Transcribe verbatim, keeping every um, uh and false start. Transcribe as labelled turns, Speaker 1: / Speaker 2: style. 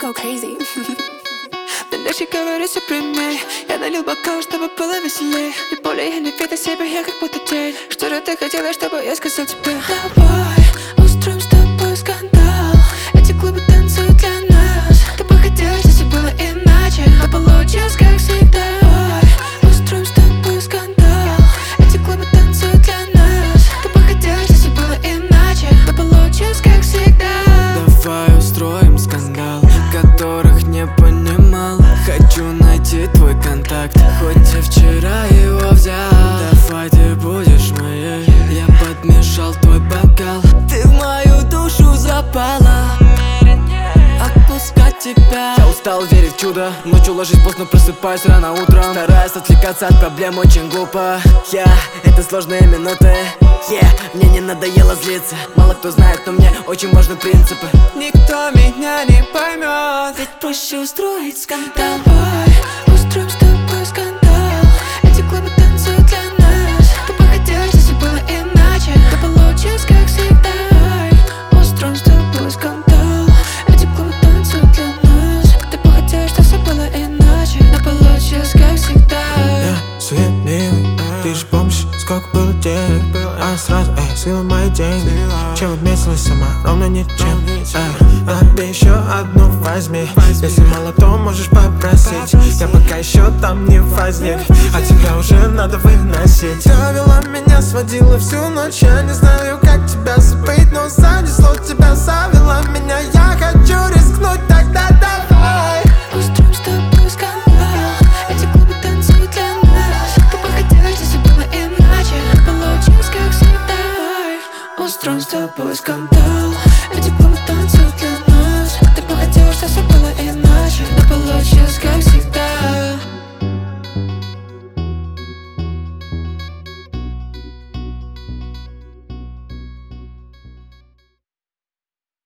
Speaker 1: go crazy. Но легче говорится при мне. Я налил бокал, чтобы было веселее. И более я не видно себя, я как будто тень. Что же ты хотела, чтобы я сказал тебе? Давай устроим с тобой скандал. Эти клубы танцуют для нас. Ты бы хотела, чтобы все было иначе, но получилось как всегда. Давай устроим с тобой скандал. Эти клубы танцуют для нас. Ты бы хотела, чтобы все было иначе, но получилось как всегда.
Speaker 2: Давай устроим скандал, которых не понимал. Хочу найти твой контакт, хоть и вчера его взял. Давай ты будешь моей, я подмешал твой бокал. Ты в мою душу запала, отпускать тебя. Я устал верить в чудо, ночью ложись поздно, просыпаюсь рано утром. Стараюсь отвлекаться от проблем, очень глупо. Я, yeah, это сложные минуты. Yeah, мне не надоело злиться. Мало кто знает, но мне очень важны принципы.
Speaker 1: Никто меня не поймет, ведь проще устроить скандал. Давай устроим с тобой скандал. Эти клубы танцуют для нас. Ты бы хотела, чтобы все было иначе, но получилось как всегда. Давай устроим с тобой скандал. Эти клубы танцуют для нас. Ты бы хотела, чтобы все было иначе, но получилось как всегда.
Speaker 3: Я суетливый, ты же помнишь, сколько было денег. А сразу, эй, слила мои деньги. Чем отметилась сама, ровно ничем. Эй, тебе еще одну возьми. Если мало, то можешь попросить. Я пока еще там не возник, а тебя уже надо выносить. Ты вела меня, сводила всю ночь. Я не знаю, как тебя забыть, но занесло тебя, завела меня. Я хочу рискнуть, тогда давай
Speaker 1: устроим с тобой скандал. Эти клубы танцуют для нас. Ты бы хотела, чтобы все было иначе, получилось как всегда. Давай устроим с тобой скандал.